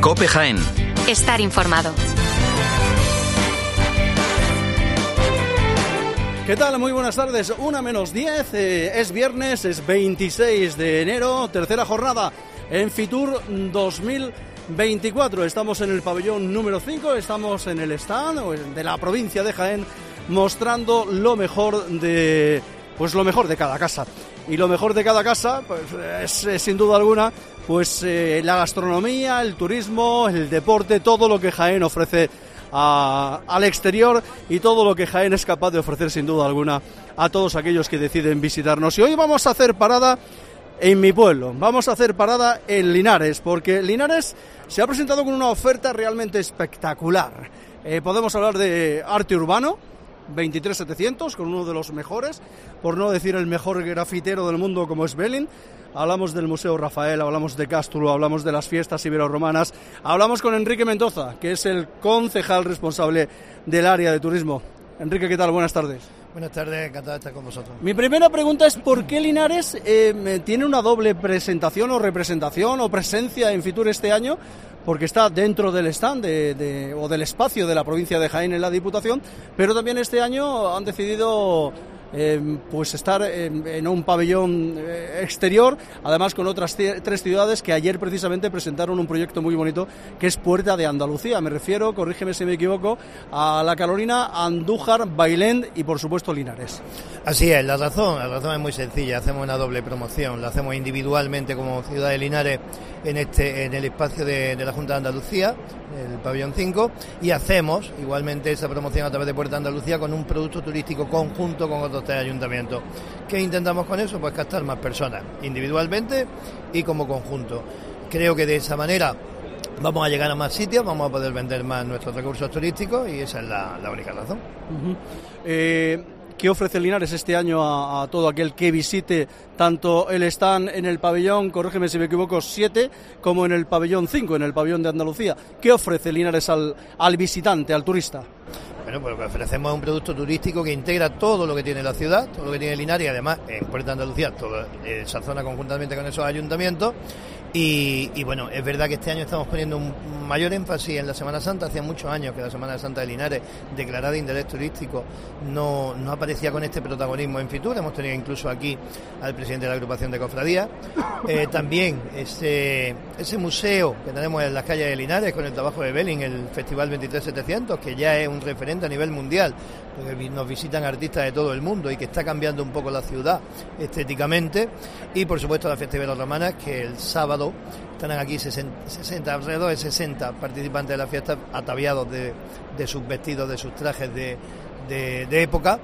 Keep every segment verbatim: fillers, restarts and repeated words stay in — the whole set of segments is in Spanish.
COPE Jaén. Estar informado. ¿Qué tal? Muy buenas tardes. Una menos diez, eh, es viernes, es veintiséis de enero, tercera jornada en Fitur dos mil veinticuatro. Estamos en el pabellón número cinco, estamos en el stand de la provincia de Jaén, mostrando lo mejor de, pues lo mejor de cada casa. Y lo mejor de cada casa, pues es, es sin duda alguna, pues eh, la gastronomía, el turismo, el deporte, todo lo que Jaén ofrece A, al exterior y todo lo que Jaén es capaz de ofrecer sin duda alguna a todos aquellos que deciden visitarnos. Y hoy vamos a hacer parada en mi pueblo, vamos a hacer parada en Linares, porque Linares se ha presentado con una oferta realmente espectacular. Eh, podemos hablar de arte urbano, veintitrés setecientos, con uno de los mejores, por no decir el mejor grafitero del mundo como es Belin. Hablamos del Museo Rafael, hablamos de Cástulo, hablamos de las fiestas ibero-romanas, hablamos con Enrique Mendoza, que es el concejal responsable del área de turismo. Enrique, ¿qué tal? Buenas tardes. Buenas tardes, encantado de estar con vosotros. Mi primera pregunta es ¿por qué Linares eh, tiene una doble presentación o representación o presencia en Fitur este año? Porque está dentro del stand de, de, o del espacio de la provincia de Jaén en la Diputación, pero también este año han decidido Eh, pues estar en, en un pabellón eh, exterior, además con otras c- tres ciudades que ayer precisamente presentaron un proyecto muy bonito que es Puerta de Andalucía. Me refiero, corrígeme si me equivoco, a La Carolina, Andújar, Bailén y por supuesto Linares. Así es, la razón, la razón es muy sencilla. Hacemos una doble promoción, la hacemos individualmente como ciudad de Linares en este en el espacio de, de la Junta de Andalucía, el pabellón cinco, y hacemos igualmente esa promoción a través de Puerta de Andalucía con un producto turístico conjunto con otros tres ayuntamientos. ¿Qué intentamos con eso? Pues captar más personas, individualmente y como conjunto. Creo que de esa manera vamos a llegar a más sitios, vamos a poder vender más nuestros recursos turísticos y esa es la, la única razón. Uh-huh. Eh... ¿Qué ofrece Linares este año a, a todo aquel que visite tanto el stand en el pabellón, corrígeme si me equivoco, siete, como en el pabellón cinco, en el pabellón de Andalucía? ¿Qué ofrece Linares al, al visitante, al turista? Bueno, pues lo que ofrecemos es un producto turístico que integra todo lo que tiene la ciudad, todo lo que tiene Linares y además en Puerta de Andalucía, toda esa zona conjuntamente con esos ayuntamientos. Y, y bueno, es verdad que este año estamos poniendo un mayor énfasis en la Semana Santa. Hacía muchos años que la Semana Santa de Linares, declarada de interés turístico, no, no aparecía con este protagonismo en Fitur. Hemos tenido incluso aquí al presidente de la agrupación de cofradías. Eh, también ese, ese museo que tenemos en las calles de Linares con el trabajo de Belin, el Festival veintitrés setecientos, que ya es un referente a nivel mundial, porque nos visitan artistas de todo el mundo y que está cambiando un poco la ciudad estéticamente. Y por supuesto la fiesta ibero-romana, que el sábado estarán aquí sesenta, alrededor de sesenta participantes de la fiesta ataviados de, de sus vestidos, de sus trajes de, de, de época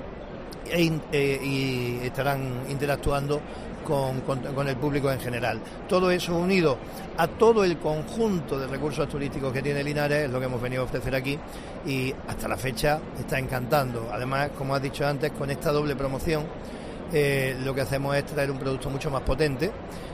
e, e, y estarán interactuando con, con, con el público en general. Todo eso unido a todo el conjunto de recursos turísticos que tiene Linares es lo que hemos venido a ofrecer aquí y hasta la fecha está encantando. Además, como has dicho antes, con esta doble promoción eh, lo que hacemos es traer un producto mucho más potente.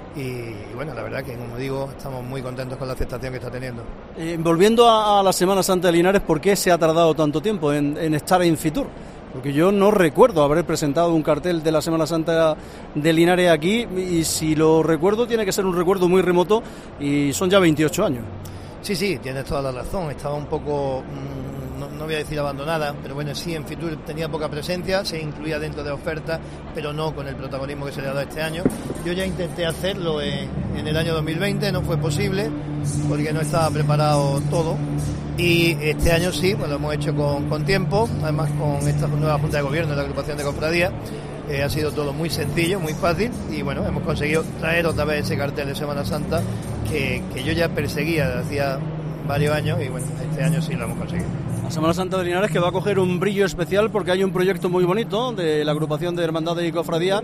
Y bueno, la verdad que, como digo, estamos muy contentos con la aceptación que está teniendo. Eh, volviendo a, a la Semana Santa de Linares, ¿por qué se ha tardado tanto tiempo en, en estar en Fitur? Porque yo no recuerdo haber presentado un cartel de la Semana Santa de Linares aquí y si lo recuerdo tiene que ser un recuerdo muy remoto y son ya veintiocho años. Sí, sí, tienes toda la razón. Estaba un poco, mmm, no, no voy a decir abandonada, pero bueno, sí, en Fitur tenía poca presencia, se incluía dentro de ofertas, pero no con el protagonismo que se le ha dado este año. Yo ya intenté hacerlo en, en el año dos mil veinte, no fue posible, porque no estaba preparado todo. Y este año sí, pues lo hemos hecho con, con tiempo, además con esta nueva Junta de Gobierno de la agrupación de cofradías. Eh, ha sido todo muy sencillo, muy fácil y bueno, hemos conseguido traer otra vez ese cartel de Semana Santa que, que yo ya perseguía desde hacía varios años y bueno, este año sí lo hemos conseguido. La Semana Santa de Linares que va a coger un brillo especial porque hay un proyecto muy bonito de la agrupación de Hermandades y Cofradías,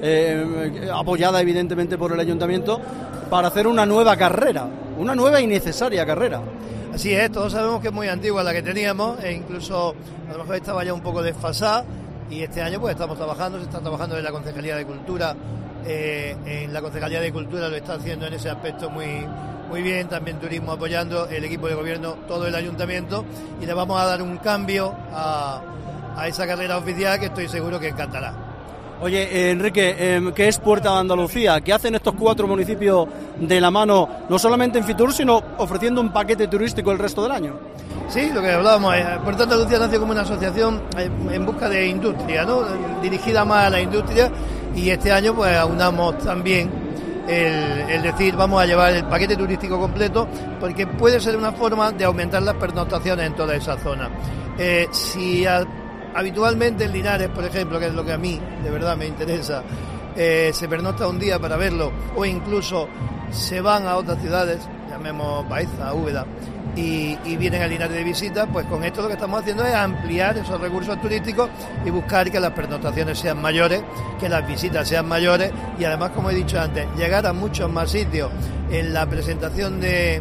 eh, apoyada evidentemente por el Ayuntamiento, para hacer una nueva carrera, una nueva y necesaria carrera. Así es, todos sabemos que es muy antigua la que teníamos e incluso a lo mejor estaba ya un poco desfasada. Y este año pues estamos trabajando, se está trabajando en la Concejalía de Cultura, eh, en la Concejalía de Cultura lo está haciendo en ese aspecto muy muy bien, también Turismo apoyando, el equipo de gobierno, todo el ayuntamiento, y le vamos a dar un cambio a, a esa carrera oficial que estoy seguro que encantará. Oye, eh, Enrique, eh, ¿qué es Puerta de Andalucía? ¿Qué hacen estos cuatro municipios de la mano, no solamente en Fitur, sino ofreciendo un paquete turístico el resto del año? Sí, lo que hablábamos, eh, Puerta de Andalucía nació como una asociación en, en busca de industria, ¿no? Dirigida más a la industria, y este año pues aunamos también el, el decir vamos a llevar el paquete turístico completo, porque puede ser una forma de aumentar las pernoctaciones en toda esa zona. Eh, si a, habitualmente en Linares, por ejemplo, que es lo que a mí de verdad me interesa, eh, se pernocta un día para verlo, o incluso se van a otras ciudades, llamemos Baeza, Úbeda, y, y vienen a Linares de visita, pues con esto lo que estamos haciendo es ampliar esos recursos turísticos y buscar que las pernoctaciones sean mayores, que las visitas sean mayores, y además, como he dicho antes, llegar a muchos más sitios. En la presentación de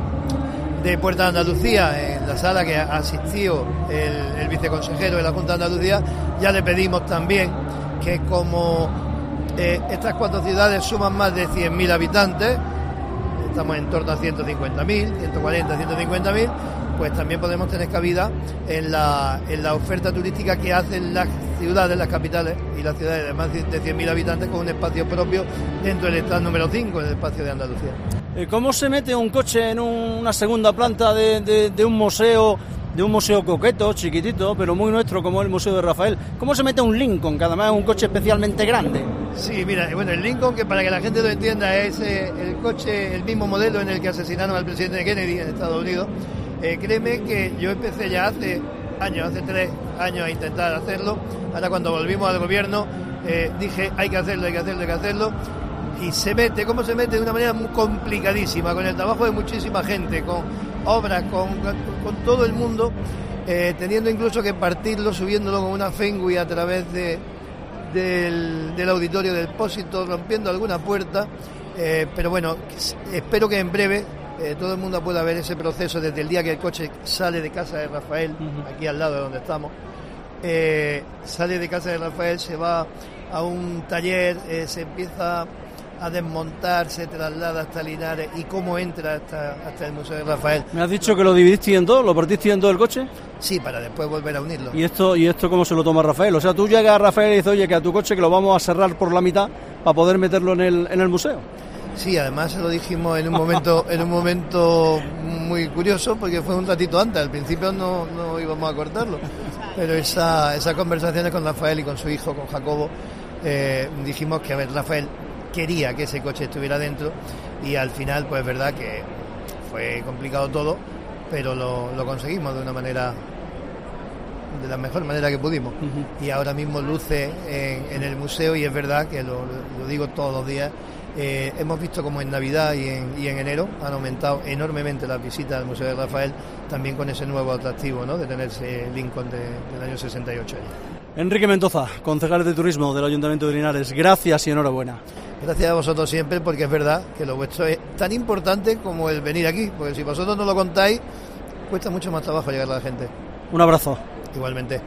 de Puerta de Andalucía, en la sala que asistió el, el viceconsejero de la Junta de Andalucía, ya le pedimos también que, como eh, estas cuatro ciudades suman más de cien mil habitantes, estamos en torno a ciento cincuenta mil, ciento cuarenta, ciento cincuenta mil, pues también podemos tener cabida en la, en la oferta turística que hacen las ciudades, las capitales y las ciudades de más de cien mil habitantes, con un espacio propio dentro del stand número cinco, en el espacio de Andalucía. ¿Cómo se mete un coche en una segunda planta de, de, de un museo, de un museo coqueto, chiquitito, pero muy nuestro, como el Museo de Rafael? ¿Cómo se mete un Lincoln, que además es un coche especialmente grande? Sí, mira, bueno, el Lincoln, que para que la gente lo entienda, es eh, el coche, el mismo modelo en el que asesinaron al presidente Kennedy en Estados Unidos. Eh, créeme que yo empecé ya hace años, hace tres años a intentar hacerlo. Ahora, cuando volvimos al gobierno, eh, dije hay que hacerlo, hay que hacerlo, hay que hacerlo. Y se mete, ¿cómo se mete? De una manera muy complicadísima, con el trabajo de muchísima gente, con obras, con, con, con todo el mundo, eh, teniendo incluso que partirlo, subiéndolo con una Fenway a través de, del, del auditorio del Pósito, rompiendo alguna puerta, eh, pero bueno, espero que en breve eh, todo el mundo pueda ver ese proceso desde el día que el coche sale de casa de Rafael, uh-huh. aquí al lado de donde estamos, eh, sale de casa de Rafael, se va a un taller, eh, se empieza a desmontar, se traslada hasta Linares, y cómo entra hasta, hasta el Museo de Rafael. ¿Me has dicho que lo dividiste en dos? ¿Lo partiste en dos el coche? Sí, para después volver a unirlo. ¿Y esto y esto cómo se lo toma Rafael? O sea, tú llegas a Rafael y dices, oye, que a tu coche que lo vamos a cerrar por la mitad para poder meterlo en el, en el museo. Sí, además se lo dijimos en un momento en un momento muy curioso, porque fue un ratito antes, al principio no, no íbamos a cortarlo, pero esa, esas conversaciones con Rafael y con su hijo, con Jacobo, eh, dijimos que, a ver, Rafael quería que ese coche estuviera dentro, y al final pues es verdad que fue complicado todo, pero lo, lo conseguimos de una manera, de la mejor manera que pudimos. Uh-huh. Y ahora mismo luce en, en el museo, y es verdad que lo, lo digo todos los días, eh, hemos visto como en Navidad y en, y en enero han aumentado enormemente las visitas al Museo de Rafael, también con ese nuevo atractivo, ¿no?, de tener ese Lincoln de, del año sesenta y ocho. Enrique Mendoza, concejal de Turismo del Ayuntamiento de Linares, gracias y enhorabuena. Gracias a vosotros siempre, porque es verdad que lo vuestro es tan importante como el venir aquí, porque si vosotros no lo contáis, cuesta mucho más trabajo llegar a la gente. Un abrazo. Igualmente.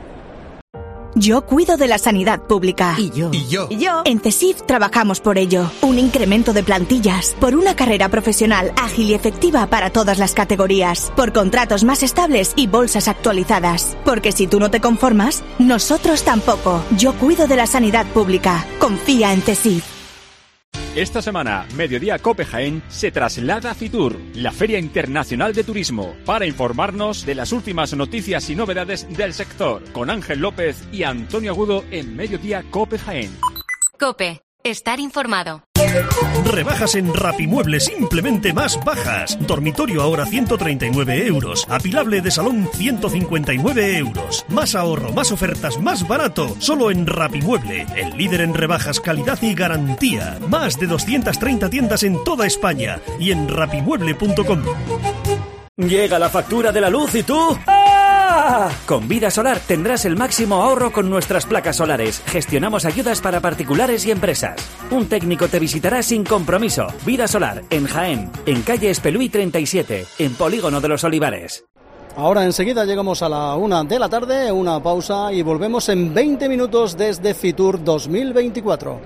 Yo cuido de la sanidad pública. Y yo. Y yo. Y yo. En CESIF trabajamos por ello. Un incremento de plantillas. Por una carrera profesional ágil y efectiva para todas las categorías. Por contratos más estables y bolsas actualizadas. Porque si tú no te conformas, nosotros tampoco. Yo cuido de la sanidad pública. Confía en CESIF. Esta semana, Mediodía Cope Jaén se traslada a Fitur, la Feria Internacional de Turismo, para informarnos de las últimas noticias y novedades del sector, con Ángel López y Antonio Agudo en Mediodía Cope Jaén. Cope, estar informado. Rebajas en Rapimueble, simplemente más bajas. Dormitorio ahora ciento treinta y nueve euros. Apilable de salón ciento cincuenta y nueve euros. Más ahorro, más ofertas, más barato. Solo en Rapimueble, el líder en rebajas, calidad y garantía. Más de doscientas treinta tiendas en toda España y en rapimueble punto com. Llega la factura de la luz y tú... ¡ah! Con Vida Solar tendrás el máximo ahorro con nuestras placas solares. Gestionamos ayudas para particulares y empresas. Un técnico te visitará sin compromiso. Vida Solar, en Jaén, en calle Espelúy treinta y siete, en Polígono de los Olivares. Ahora enseguida llegamos a la una de la tarde, una pausa y volvemos en veinte minutos desde Fitur dos mil veinticuatro.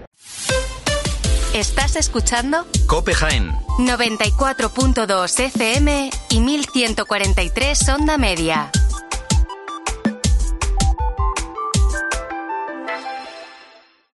¿Estás escuchando? Cope Jaén. noventa y cuatro punto dos F M y mil ciento cuarenta y tres onda media.